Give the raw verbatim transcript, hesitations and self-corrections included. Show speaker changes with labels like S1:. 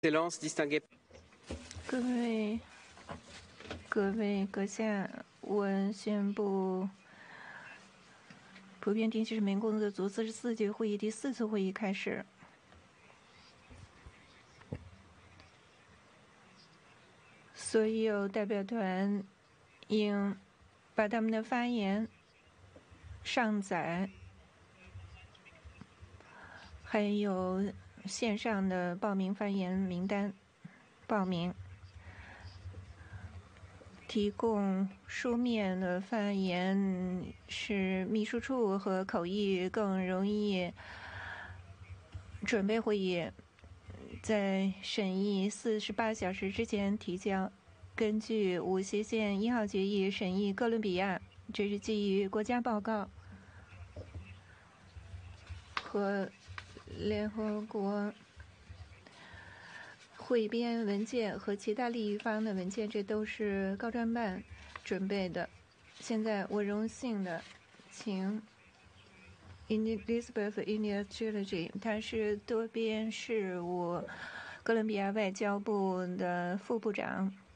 S1: Excellence, distingué.
S2: 各位、各位阁下，我宣布，普遍定期人民工作组四十四届会议第四次会议开始。所有代表团应把他们的发言上载，还有线上的报名发言名单报名。提供书面的发言使秘书处和口译更容易准备会议，在审议四十八小时之前提交。根据五斜线一号决议审议哥伦比亚，这是基于国家报告和联合国汇编文件和其他利益方的文件，这都是高专办准备的。现在我荣幸的请 Elizabeth Iniesta， 她是多边事务哥伦比亚外交部的副部长，